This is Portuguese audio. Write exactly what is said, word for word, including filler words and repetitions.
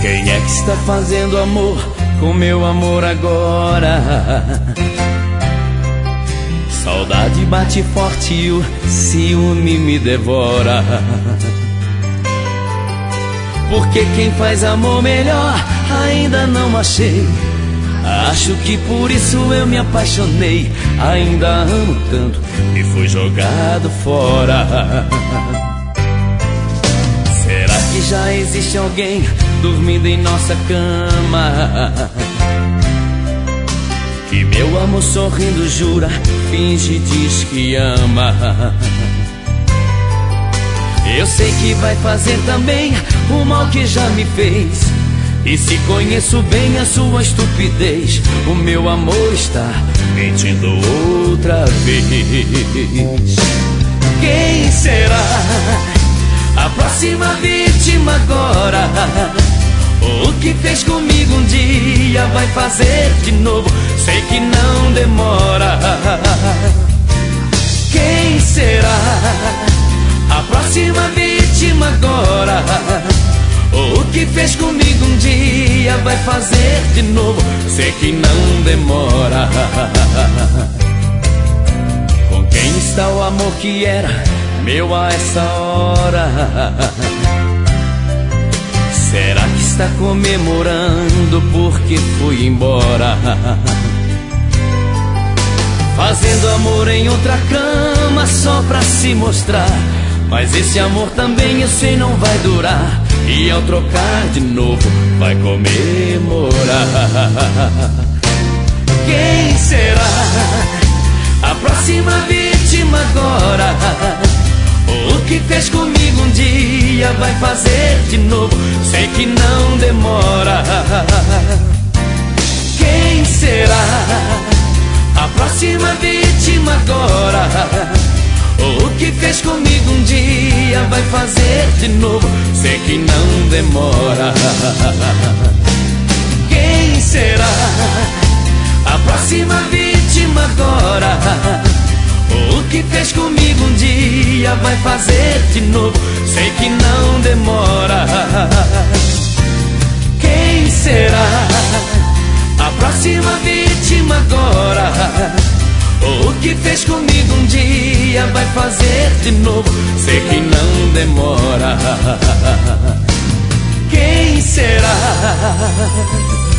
Quem é que está fazendo amor com meu amor agora? Saudade bate forte e o ciúme me devora. Porque quem faz amor melhor ainda não achei. Acho que por isso eu me apaixonei. Ainda amo tanto e fui jogado fora. Será que já existe alguém dormindo em nossa cama? Que meu amor sorrindo jura, finge e diz que ama. Eu sei que vai fazer também o mal que já me fez. E se conheço bem a sua estupidez, o meu amor está mentindo outra vez. Quem será a próxima vítima agora? O que fez comigo um dia vai fazer de novo, sei que não demora. Quem será a próxima vítima agora? O que fez comigo um dia vai fazer de novo, sei que não demora. Com quem está o amor que era meu a essa hora? Será que está comemorando porque fui embora? Fazendo amor em outra cama só pra se mostrar. Mas esse amor também eu sei não vai durar. E ao trocar de novo vai comemorar. Quem será a próxima vítima agora? O que fez comigo um dia vai fazer de novo, sei que não demora. Quem será a próxima vítima agora? O que fez comigo um dia vai fazer de novo, sei que não demora. Quem será a próxima vítima agora? O que fez comigo um dia vai fazer de novo, sei que não demora. Quem será a próxima vítima agora? O que fez comigo um dia vai fazer de novo, sei que não demora. Quem será?